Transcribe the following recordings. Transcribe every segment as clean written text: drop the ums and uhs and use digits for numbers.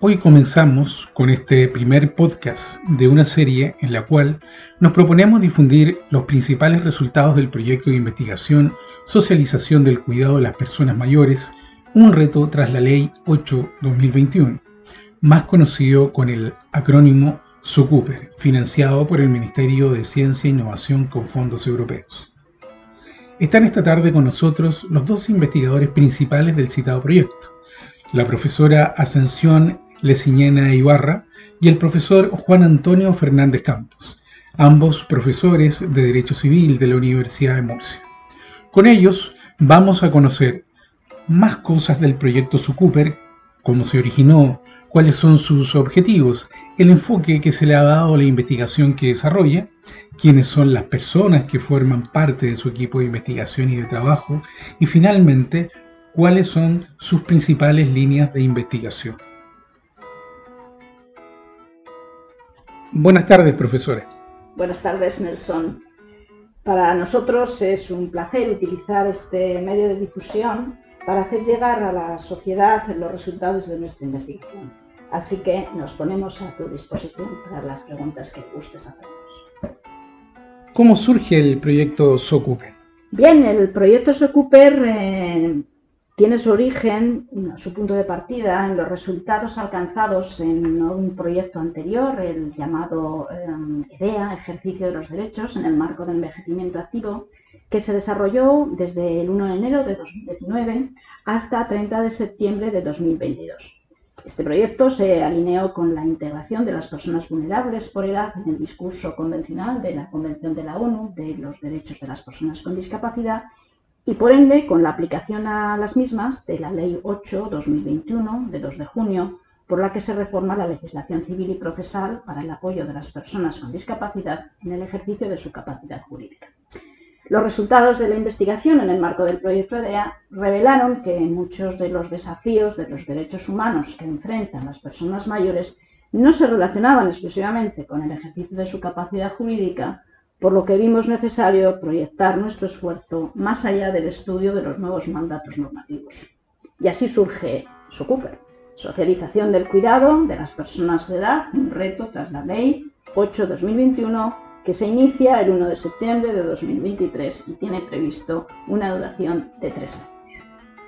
Hoy comenzamos con este primer podcast de una serie en la cual nos proponemos difundir los principales resultados del proyecto de investigación Socialización del Cuidado de las Personas Mayores, un reto tras la Ley 8/2021, más conocido con el acrónimo SOCUPER, financiado por el Ministerio de Ciencia e Innovación con fondos europeos. Están esta tarde con nosotros los dos investigadores principales del citado proyecto, la profesora Ascensión Leciñena Ibarra y el profesor Juan Antonio Fernández Campos, ambos profesores de Derecho Civil de la Universidad de Murcia. Con ellos vamos a conocer más cosas del proyecto SOCUPER, cómo se originó, cuáles son sus objetivos, el enfoque que se le ha dado a la investigación que desarrolla, quiénes son las personas que forman parte de su equipo de investigación y de trabajo, y finalmente, cuáles son sus principales líneas de investigación. Buenas tardes, profesores. Buenas tardes, Nelson. Para nosotros es un placer utilizar este medio de difusión para hacer llegar a la sociedad los resultados de nuestra investigación. Así que nos ponemos a tu disposición para las preguntas que gustes hacernos. ¿Cómo surge el proyecto SOCUPER? Bien, el proyecto SOCUPER tiene su origen, su punto de partida, en los resultados alcanzados en un proyecto anterior, el llamado EDEA, Ejercicio de los Derechos, en el marco del envejecimiento activo, que se desarrolló desde el 1 de enero de 2019 hasta 30 de septiembre de 2022. Este proyecto se alineó con la integración de las personas vulnerables por edad en el discurso convencional de la Convención de la ONU de los Derechos de las Personas con Discapacidad y, por ende, con la aplicación a las mismas de la Ley 8/2021 de 2 de junio, por la que se reforma la legislación civil y procesal para el apoyo de las personas con discapacidad en el ejercicio de su capacidad jurídica. Los resultados de la investigación en el marco del proyecto EDEA revelaron que muchos de los desafíos de los derechos humanos que enfrentan las personas mayores no se relacionaban exclusivamente con el ejercicio de su capacidad jurídica, por lo que vimos necesario proyectar nuestro esfuerzo más allá del estudio de los nuevos mandatos normativos. Y así surge SOCUPER, Socialización del Cuidado de las Personas de Edad, un reto tras la Ley 8/2021, que se inicia el 1 de septiembre de 2023 y tiene previsto una duración de 3 años.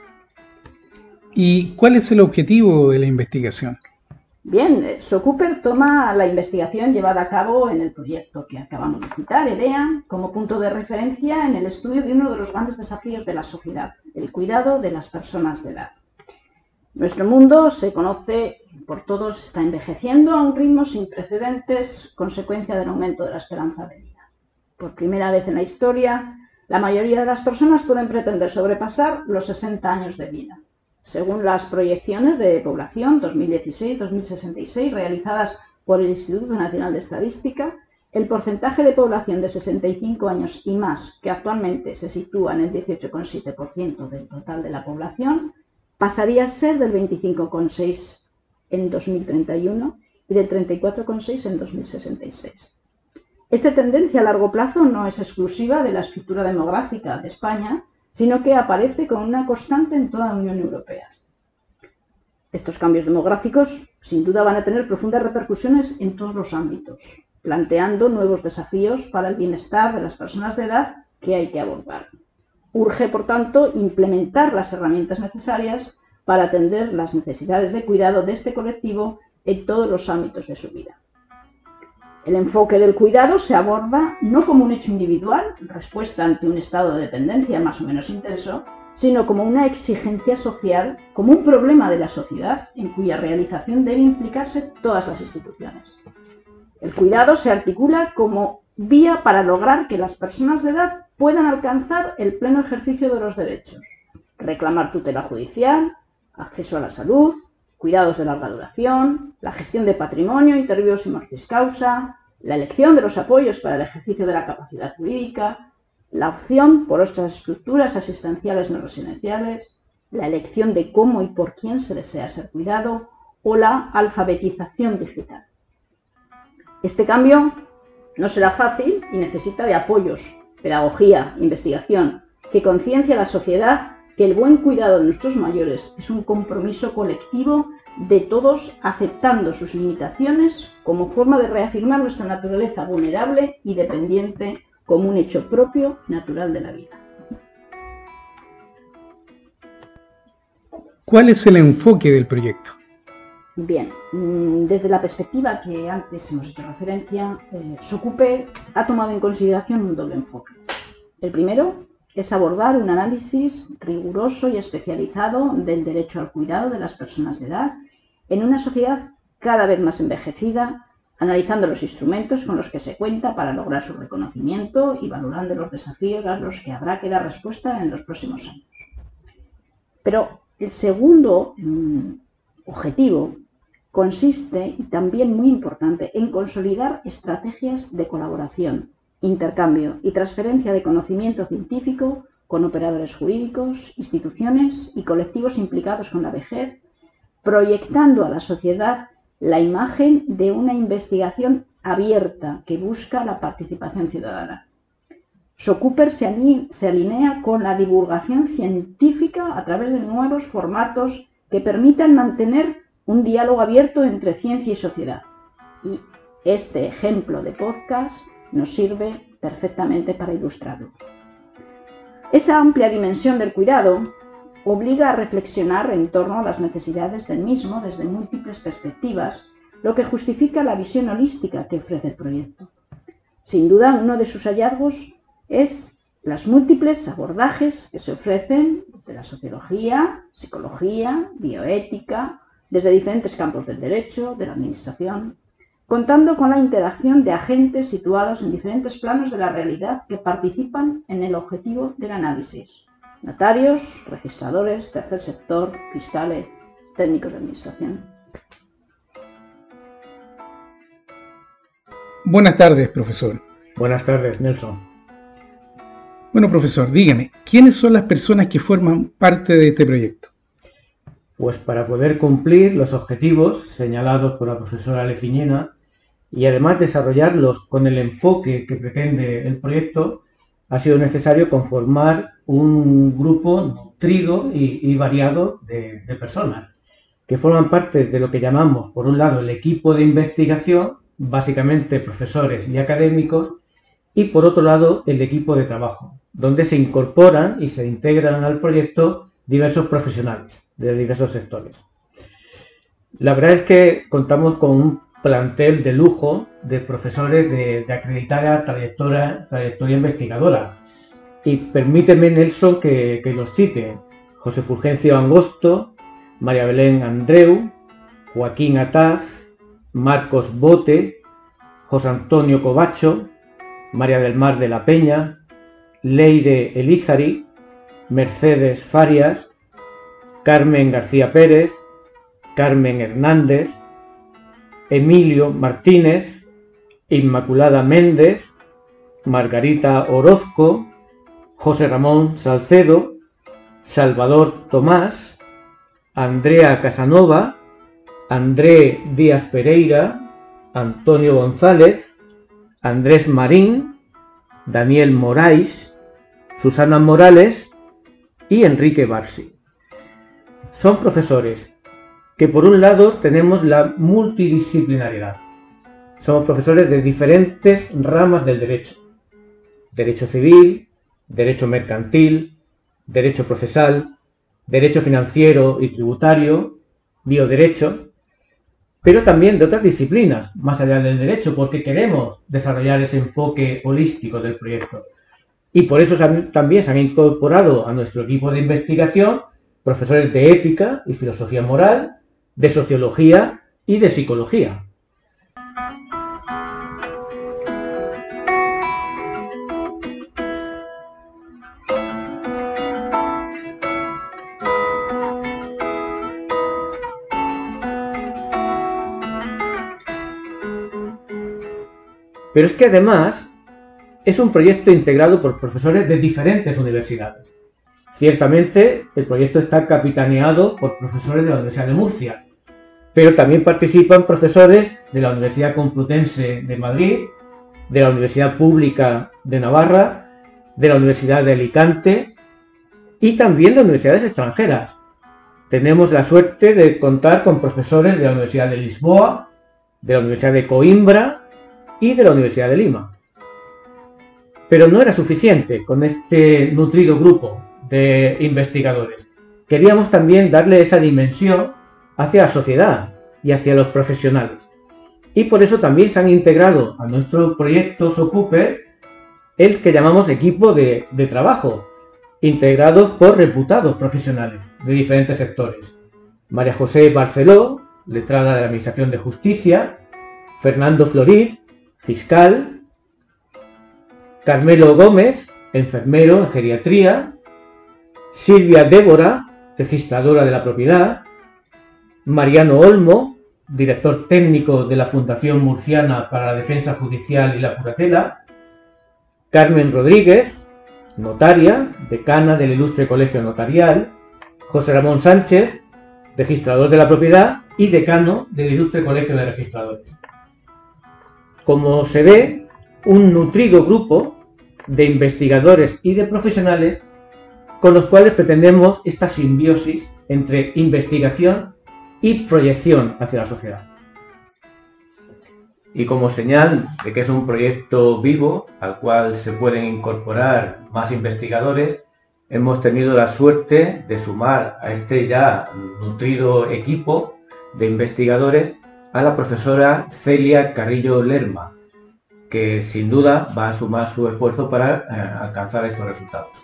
¿Y cuál es el objetivo de la investigación? Bien, SOCUPER toma la investigación llevada a cabo en el proyecto que acabamos de citar, EDEA, como punto de referencia en el estudio de uno de los grandes desafíos de la sociedad, el cuidado de las personas de edad. Nuestro mundo, se conoce por todos, está envejeciendo a un ritmo sin precedentes, consecuencia del aumento de la esperanza de vida. Por primera vez en la historia, la mayoría de las personas pueden pretender sobrepasar los 60 años de vida. Según las proyecciones de población 2016-2066 realizadas por el Instituto Nacional de Estadística, el porcentaje de población de 65 años y más, que actualmente se sitúa en el 18,7% del total de la población, pasaría a ser del 25,6% en 2031 y del 34,6% en 2066. Esta tendencia a largo plazo no es exclusiva de la estructura demográfica de España, sino que aparece con una constante en toda la Unión Europea. Estos cambios demográficos, sin duda, van a tener profundas repercusiones en todos los ámbitos, planteando nuevos desafíos para el bienestar de las personas de edad que hay que abordar. Urge, por tanto, implementar las herramientas necesarias para atender las necesidades de cuidado de este colectivo en todos los ámbitos de su vida. El enfoque del cuidado se aborda no como un hecho individual, respuesta ante un estado de dependencia más o menos intenso, sino como una exigencia social, como un problema de la sociedad en cuya realización deben implicarse todas las instituciones. El cuidado se articula como vía para lograr que las personas de edad puedan alcanzar el pleno ejercicio de los derechos, reclamar tutela judicial, acceso a la salud, cuidados de larga duración, la gestión de patrimonio, inter vivos y mortis causa, la elección de los apoyos para el ejercicio de la capacidad jurídica, la opción por otras estructuras asistenciales no residenciales, la elección de cómo y por quién se desea ser cuidado o la alfabetización digital. Este cambio no será fácil y necesita de apoyos, pedagogía, investigación, que conciencie a la sociedad que el buen cuidado de nuestros mayores es un compromiso colectivo de todos aceptando sus limitaciones como forma de reafirmar nuestra naturaleza vulnerable y dependiente como un hecho propio y natural de la vida. ¿Cuál es el enfoque del proyecto? Bien, desde la perspectiva que antes hemos hecho referencia, Socuper ha tomado en consideración un doble enfoque. El primero es abordar un análisis riguroso y especializado del derecho al cuidado de las personas de edad en una sociedad cada vez más envejecida, analizando los instrumentos con los que se cuenta para lograr su reconocimiento y valorando los desafíos a los que habrá que dar respuesta en los próximos años. Pero el segundo objetivo consiste, y también muy importante, en consolidar estrategias de colaboración, intercambio y transferencia de conocimiento científico con operadores jurídicos, instituciones y colectivos implicados con la vejez, proyectando a la sociedad la imagen de una investigación abierta que busca la participación ciudadana. Socuper se alinea con la divulgación científica a través de nuevos formatos que permitan mantener un diálogo abierto entre ciencia y sociedad. Y este ejemplo de podcast nos sirve perfectamente para ilustrarlo. Esa amplia dimensión del cuidado obliga a reflexionar en torno a las necesidades del mismo desde múltiples perspectivas, lo que justifica la visión holística que ofrece el proyecto. Sin duda, uno de sus hallazgos es las múltiples abordajes que se ofrecen desde la sociología, psicología, bioética, desde diferentes campos del derecho, de la administración, contando con la interacción de agentes situados en diferentes planos de la realidad que participan en el objetivo del análisis: notarios, registradores, tercer sector, fiscales, técnicos de administración. Buenas tardes, profesor. Buenas tardes, Nelson. Bueno, profesor, dígame, ¿quiénes son las personas que forman parte de este proyecto? Pues para poder cumplir los objetivos señalados por la profesora Leciñena y además desarrollarlos con el enfoque que pretende el proyecto, ha sido necesario conformar un grupo nutrido y variado de personas que forman parte de lo que llamamos, por un lado, el equipo de investigación, básicamente profesores y académicos, y por otro lado, el equipo de trabajo, donde se incorporan y se integran al proyecto diversos profesionales de diversos sectores. La verdad es que contamos con un plantel de lujo de profesores de acreditada trayectoria investigadora. Y permíteme, Nelson, que los cite: José Fulgencio Angosto, María Belén Andreu, Joaquín Ataz, Marcos Bote, José Antonio Covacho, María del Mar de la Peña, Leire Elízari, Mercedes Farias, Carmen García Pérez, Carmen Hernández, Emilio Martínez, Inmaculada Méndez, Margarita Orozco, José Ramón Salcedo, Salvador Tomás, Andrea Casanova, André Díaz Pereira, Antonio González, Andrés Marín, Daniel Moraes, Susana Morales y Enrique Barsi. Son profesores que, por un lado, tenemos la multidisciplinariedad. Somos profesores de diferentes ramas del derecho: derecho civil, derecho mercantil, derecho procesal, derecho financiero y tributario, bioderecho, pero también de otras disciplinas, más allá del derecho, porque queremos desarrollar ese enfoque holístico del proyecto. Y por eso también se han incorporado a nuestro equipo de investigación profesores de ética y filosofía moral, de sociología y de psicología. Pero es que además es un proyecto integrado por profesores de diferentes universidades. Ciertamente el proyecto está capitaneado por profesores de la Universidad de Murcia, pero también participan profesores de la Universidad Complutense de Madrid, de la Universidad Pública de Navarra, de la Universidad de Alicante y también de universidades extranjeras. tenemos la suerte de contar con profesores de la Universidad de Lisboa, de la Universidad de Coimbra y de la Universidad de Lima. Pero no era suficiente con este nutrido grupo de investigadores. Queríamos también darle esa dimensión hacia la sociedad y hacia los profesionales. Y por eso también se han integrado a nuestro proyecto SOCUPER el que llamamos equipo de trabajo, integrados por reputados profesionales de diferentes sectores. María José Barceló, letrada de la Administración de Justicia; Fernando Florit, fiscal; Carmelo Gómez, enfermero en geriatría; Silvia Débora, registradora de la propiedad; Mariano Olmo, director técnico de la Fundación Murciana para la Defensa Judicial y la Curatela; Carmen Rodríguez, notaria, decana del Ilustre Colegio Notarial; José Ramón Sánchez, registrador de la propiedad y decano del Ilustre Colegio de Registradores. Como se ve, un nutrido grupo de investigadores y de profesionales con los cuales pretendemos esta simbiosis entre investigación y proyección hacia la sociedad. Y como señal de que es un proyecto vivo al cual se pueden incorporar más investigadores, hemos tenido la suerte de sumar a este ya nutrido equipo de investigadores a la profesora Celia Carrillo Lerma, que sin duda va a sumar su esfuerzo para alcanzar estos resultados.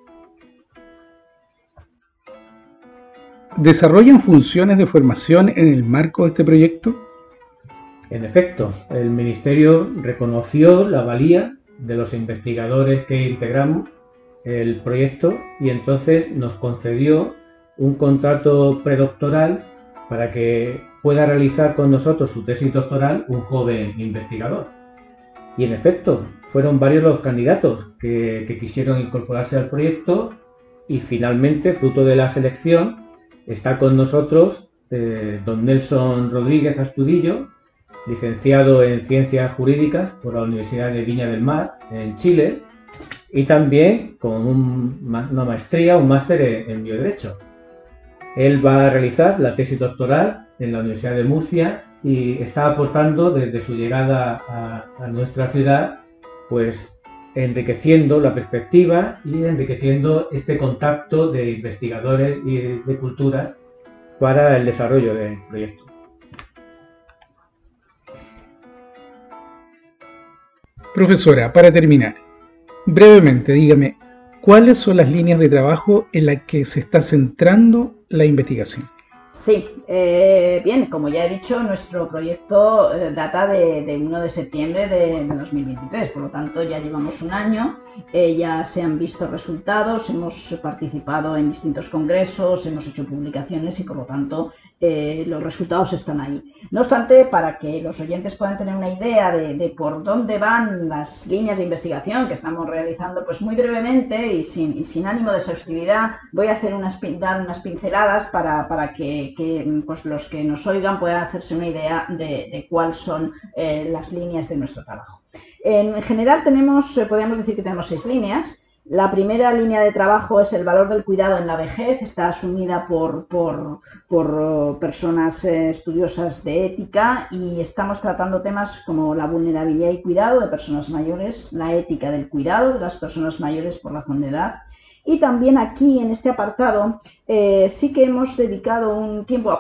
¿Desarrollan funciones de formación en el marco de este proyecto? En efecto, el Ministerio reconoció la valía de los investigadores que integramos el proyecto y entonces nos concedió un contrato predoctoral para que pueda realizar con nosotros su tesis doctoral un joven investigador. Y en efecto, fueron varios los candidatos que quisieron incorporarse al proyecto y finalmente, fruto de la selección, está con nosotros don Nelson Rodríguez Astudillo, licenciado en Ciencias Jurídicas por la Universidad de Viña del Mar, en Chile, y también con una maestría, un máster en Bioderecho. Él va a realizar la tesis doctoral en la Universidad de Murcia y está aportando desde su llegada a nuestra ciudad, pues enriqueciendo la perspectiva y enriqueciendo este contacto de investigadores y de culturas para el desarrollo del proyecto. Profesora, para terminar, brevemente dígame, ¿cuáles son las líneas de trabajo en las que se está centrando la investigación? Sí, bien, como ya he dicho, nuestro proyecto data de 1 de septiembre de 2023, por lo tanto ya llevamos un año, ya se han visto resultados, hemos participado en distintos congresos, hemos hecho publicaciones y por lo tanto los resultados están ahí. No obstante, para que los oyentes puedan tener una idea de por dónde van las líneas de investigación que estamos realizando, pues muy brevemente y sin ánimo de exhaustividad voy a hacer dar unas pinceladas para que pues los que nos oigan puedan hacerse una idea de cuáles son las líneas de nuestro trabajo. En general podríamos decir que tenemos 6 líneas. La primera línea de trabajo es el valor del cuidado en la vejez, está asumida por personas estudiosas de ética y estamos tratando temas como la vulnerabilidad y cuidado de personas mayores, la ética del cuidado de las personas mayores por razón de edad. Y también aquí, en este apartado, sí que hemos dedicado un tiempo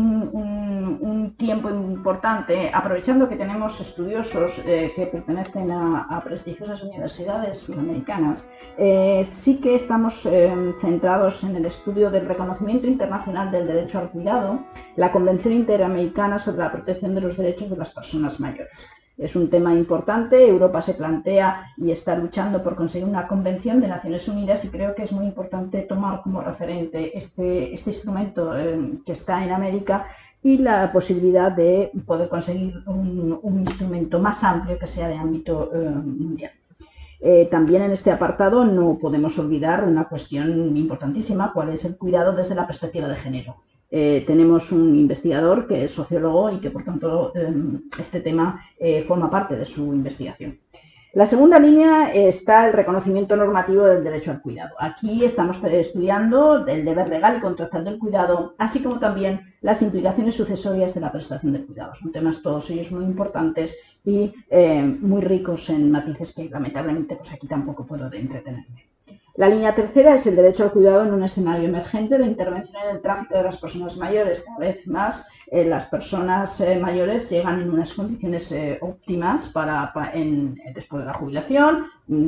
importante, aprovechando que tenemos estudiosos que pertenecen a prestigiosas universidades sudamericanas, sí que estamos centrados en el estudio del reconocimiento internacional del derecho al cuidado, la Convención Interamericana sobre la Protección de los Derechos de las Personas Mayores. Es un tema importante, Europa se plantea y está luchando por conseguir una convención de Naciones Unidas y creo que es muy importante tomar como referente este instrumento que está en América y la posibilidad de poder conseguir un instrumento más amplio que sea de ámbito mundial. También en este apartado no podemos olvidar una cuestión importantísima, cuál es el cuidado desde la perspectiva de género. Tenemos un investigador que es sociólogo y que por tanto este tema forma parte de su investigación. La segunda línea está el reconocimiento normativo del derecho al cuidado. Aquí estamos estudiando el deber legal y contractual del cuidado, así como también las implicaciones sucesorias de la prestación del cuidado. Son temas todos ellos muy importantes y muy ricos en matices que lamentablemente pues aquí tampoco puedo entretenerme. La línea tercera es el derecho al cuidado en un escenario emergente de intervención en el tráfico de las personas mayores. Cada vez más las personas mayores llegan en unas condiciones óptimas después de la jubilación,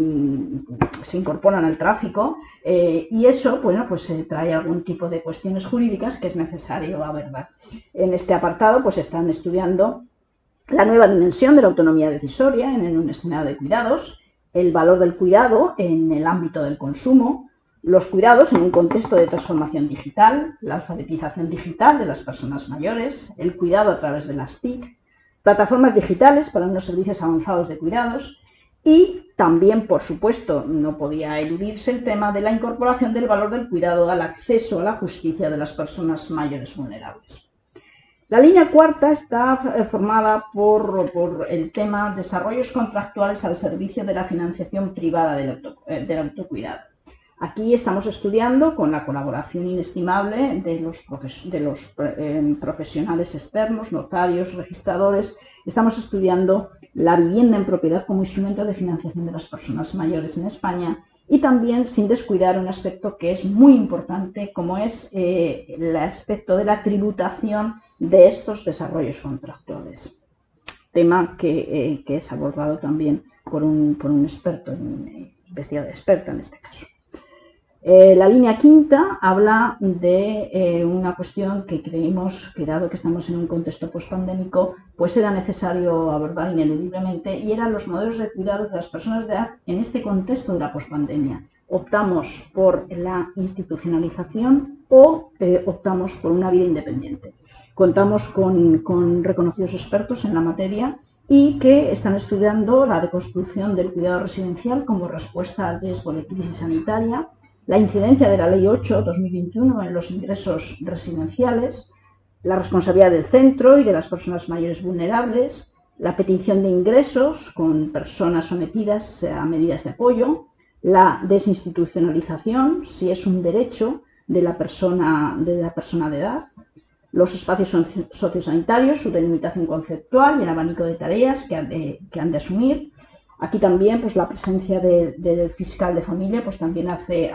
se incorporan al tráfico y eso pues trae algún tipo de cuestiones jurídicas que es necesario abordar. En este apartado pues están estudiando la nueva dimensión de la autonomía decisoria en un escenario de cuidados, el valor del cuidado en el ámbito del consumo, los cuidados en un contexto de transformación digital, la alfabetización digital de las personas mayores, el cuidado a través de las TIC, plataformas digitales para unos servicios avanzados de cuidados y también, por supuesto, no podía eludirse el tema de la incorporación del valor del cuidado al acceso a la justicia de las personas mayores vulnerables. La línea cuarta está formada por el tema desarrollos contractuales al servicio de la financiación privada del autocuidado. Aquí estamos estudiando, con la colaboración inestimable de los profesionales externos, notarios, registradores, estamos estudiando la vivienda en propiedad como instrumento de financiación de las personas mayores en España y también sin descuidar un aspecto que es muy importante, como es el aspecto de la tributación de estos desarrollos contractuales. Tema que es abordado también por un experto, investigador experta en este caso. La línea quinta habla de una cuestión que creímos que, dado que estamos en un contexto pospandémico, pues era necesario abordar ineludiblemente, y eran los modelos de cuidado de las personas de edad en este contexto de la pospandemia. Optamos por la institucionalización o optamos por una vida independiente. Contamos con reconocidos expertos en la materia y que están estudiando la deconstrucción del cuidado residencial como respuesta al riesgo de crisis sanitaria, la incidencia de la Ley 8/2021 en los ingresos residenciales, la responsabilidad del centro y de las personas mayores vulnerables, la petición de ingresos con personas sometidas a medidas de apoyo, la desinstitucionalización, si es un derecho de la persona de edad, los espacios sociosanitarios, su delimitación conceptual y el abanico de tareas que han de asumir. Aquí también pues, la presencia del fiscal de familia pues, también hace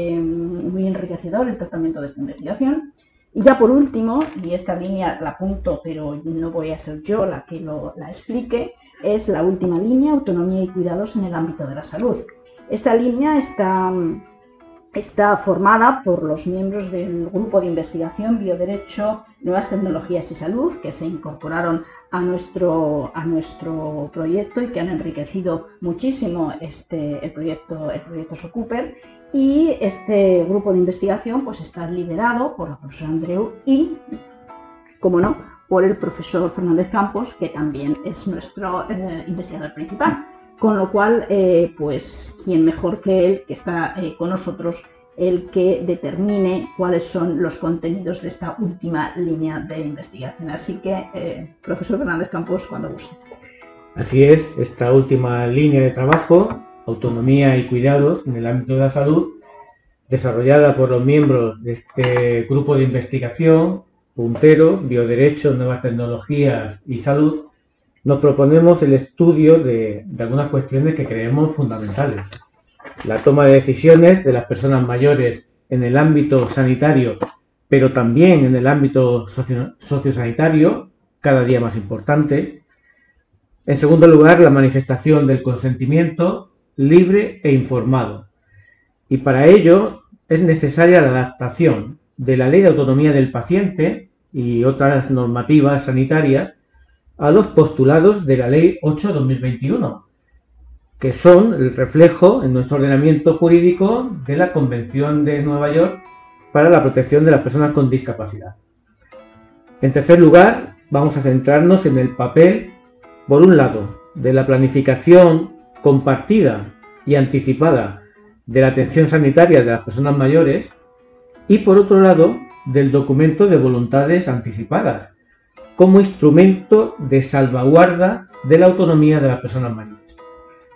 muy enriquecedor el tratamiento de esta investigación. Y ya por último, y esta línea la apunto, pero no voy a ser yo la que la explique, es la última línea, autonomía y cuidados en el ámbito de la salud. Esta línea está formada por los miembros del grupo de investigación Bioderecho, Nuevas Tecnologías y Salud, que se incorporaron a nuestro proyecto y que han enriquecido muchísimo el proyecto Socuper. Y este grupo de investigación pues, está liderado por la profesora Andreu y, como no, por el profesor Fernández Campos, que también es nuestro investigador principal. Con lo cual, pues, ¿quién mejor que él, que está con nosotros, el que determine cuáles son los contenidos de esta última línea de investigación? Así que, profesor Fernández Campos, cuando guste. Así es, esta última línea de trabajo, autonomía y cuidados en el ámbito de la salud, desarrollada por los miembros de este grupo de investigación puntero, Bioderecho, Nuevas Tecnologías y Salud, nos proponemos el estudio de algunas cuestiones que creemos fundamentales. La toma de decisiones de las personas mayores en el ámbito sanitario, pero también en el ámbito sociosanitario, cada día más importante. En segundo lugar, la manifestación del consentimiento libre e informado. Y para ello es necesaria la adaptación de la Ley de Autonomía del Paciente y otras normativas sanitarias a los postulados de la Ley 8/2021, que son el reflejo en nuestro ordenamiento jurídico de la Convención de Nueva York para la protección de las personas con discapacidad. En tercer lugar, vamos a centrarnos en el papel, por un lado, de la planificación compartida y anticipada de la atención sanitaria de las personas mayores y, por otro lado, del documento de voluntades anticipadas, como instrumento de salvaguarda de la autonomía de las personas mayores.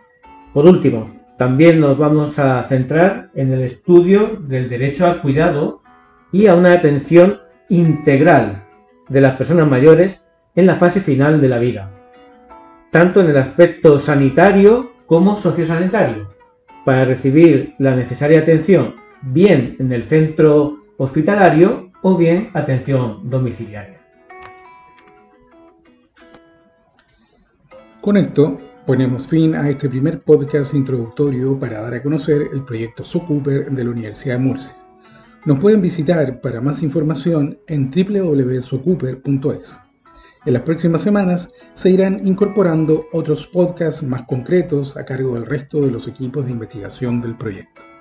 Por último, también nos vamos a centrar en el estudio del derecho al cuidado y a una atención integral de las personas mayores en la fase final de la vida, tanto en el aspecto sanitario como sociosanitario, para recibir la necesaria atención bien en el centro hospitalario o bien atención domiciliaria. Con esto ponemos fin a este primer podcast introductorio para dar a conocer el proyecto Socuper de la Universidad de Murcia. Nos pueden visitar para más información en www.socuper.es. En las próximas semanas se irán incorporando otros podcasts más concretos a cargo del resto de los equipos de investigación del proyecto.